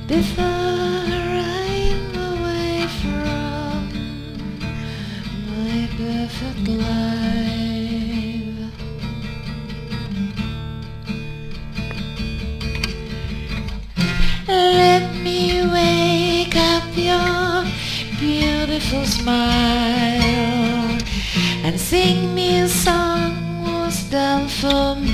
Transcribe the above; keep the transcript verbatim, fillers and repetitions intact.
before I'm away from my perfect life. Let me wake up your beautiful smile and sing me a song was done for me.